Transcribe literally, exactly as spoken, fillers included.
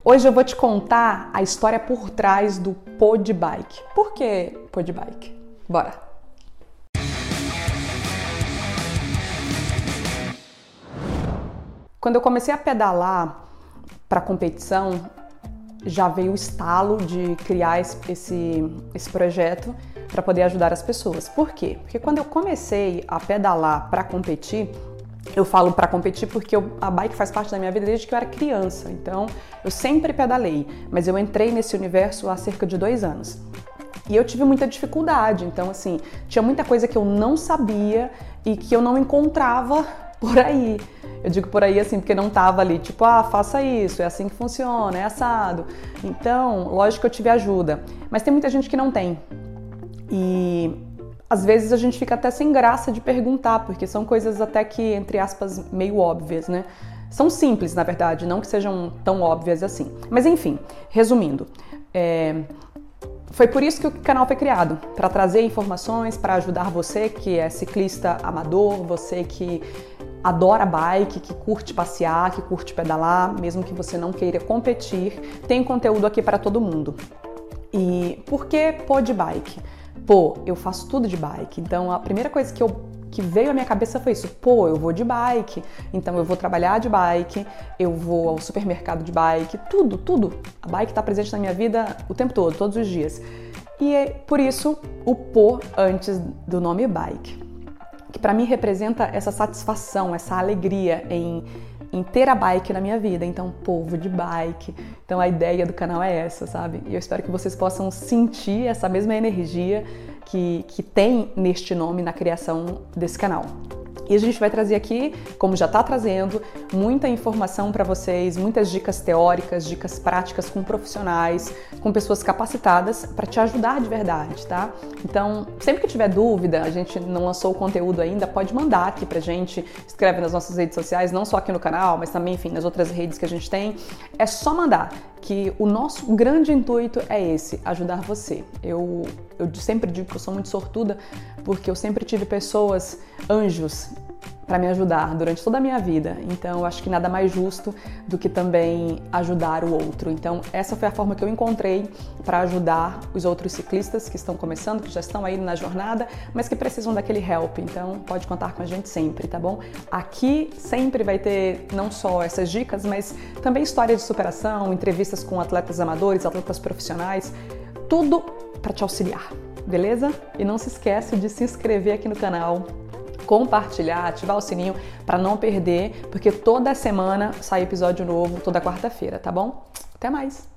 Hoje eu vou te contar a história por trás do pod bike. Por que pod bike? Bora! Quando eu comecei a pedalar para competição, já veio o estalo de criar esse, esse, esse projeto para poder ajudar as pessoas. Por quê? Porque quando eu comecei a pedalar para competir, eu falo para competir porque eu, a bike faz parte da minha vida desde que eu era criança, então eu sempre pedalei, mas eu entrei nesse universo há cerca de dois anos. E eu tive muita dificuldade, então assim, tinha muita coisa que eu não sabia e que eu não encontrava por aí. Eu digo por aí assim, porque não tava ali, tipo, ah, faça isso, é assim que funciona, é assado. Então, lógico que eu tive ajuda, mas tem muita gente que não tem. E às vezes a gente fica até sem graça de perguntar, porque são coisas até que, entre aspas, meio óbvias, né? São simples, na verdade, não que sejam tão óbvias assim. Mas enfim, resumindo, é... foi por isso que o canal foi criado, para trazer informações, para ajudar você que é ciclista amador, você que adora bike, que curte passear, que curte pedalar, mesmo que você não queira competir, tem conteúdo aqui para todo mundo. E por que pod bike? Pô, eu faço tudo de bike, então a primeira coisa que, eu, que veio à minha cabeça foi isso. Pô, eu vou de bike, então eu vou trabalhar de bike, eu vou ao supermercado de bike, tudo, tudo. A bike está presente na minha vida o tempo todo, todos os dias. E é por isso o pô antes do nome bike, que para mim representa essa satisfação, essa alegria em, em ter a bike na minha vida. Então, povo de bike. Então a ideia do canal é essa, sabe? E eu espero que vocês possam sentir essa mesma energia que, que tem neste nome na criação desse canal. E a gente vai trazer aqui, como já está trazendo, muita informação para vocês, muitas dicas teóricas, dicas práticas com profissionais, com pessoas capacitadas para te ajudar de verdade, tá? Então, sempre que tiver dúvida, a gente não lançou o conteúdo ainda, pode mandar aqui pra gente, escreve nas nossas redes sociais, não só aqui no canal, mas também, enfim, nas outras redes que a gente tem. É só mandar, que o nosso grande intuito é esse, ajudar você. Eu, eu sempre digo que eu sou muito sortuda, porque eu sempre tive pessoas, anjos, para me ajudar durante toda a minha vida. Então, eu acho que nada mais justo do que também ajudar o outro. Então, essa foi a forma que eu encontrei para ajudar os outros ciclistas que estão começando, que já estão aí na jornada, mas que precisam daquele help. Então, pode contar com a gente sempre, tá bom? Aqui sempre vai ter não só essas dicas, mas também história de superação, entrevistas com atletas amadores, atletas profissionais, tudo para te auxiliar, beleza? E não se esquece de se inscrever aqui no canal, compartilhar, ativar o sininho para não perder, porque toda semana sai episódio novo, toda quarta-feira, tá bom? Até mais!